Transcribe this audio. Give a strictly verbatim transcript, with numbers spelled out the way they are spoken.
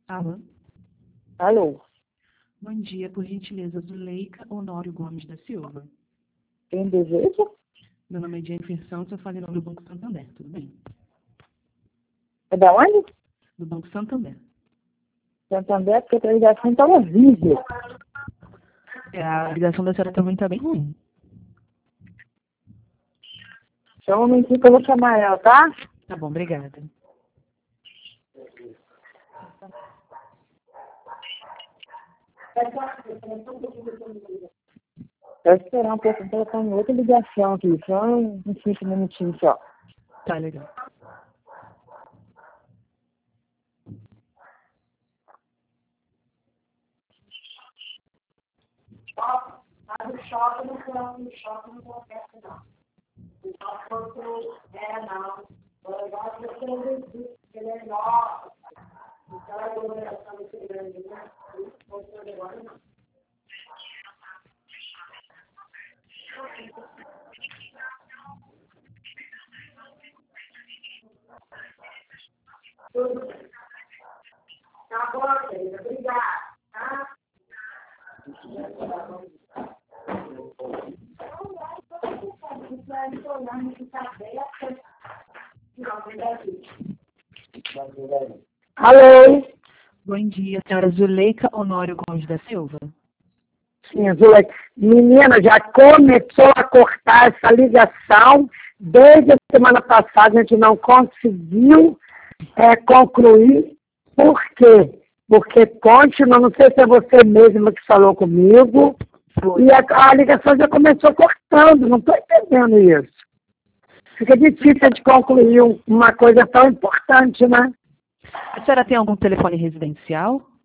Alô? Alô? Bom dia, por gentileza, Zuleika Honório Gomes da Silva. Quem deseja? Meu nome é Jennifer Santos, eu falei no do Banco Santander, tudo bem? É da onde? Do Banco Santander. Santander, porque a ligação está horrível. É, a ligação da senhora também está bem ruim. Só um momentinho que eu vou chamar ela, tá? Tá bom, obrigada. Vou esperar um pouco, então eu estou em outra ligação aqui, só uns cinco minutinhos só. Tá legal. Mas o choque não foi o choque não acontece, não. O choque é, não. O legal é que você disse que ele é nosso. Então, a aglomeração muito grande, né? Isso pode ser agora, não. Tudo bem. Tá bom, querida. Obrigada, tá? Alô? Bom dia, senhora Zuleika Honório Gomes da Silva. Sim, Zuleika. Menina, já começou a cortar essa ligação. Desde a semana passada a gente não conseguiu é, concluir. Por quê? Porque continua, não sei se é você mesma que falou comigo, e a, a ligação já começou cortando, não estou entendendo isso. Fica difícil de concluir um, uma coisa tão importante, né? A senhora tem algum telefone residencial?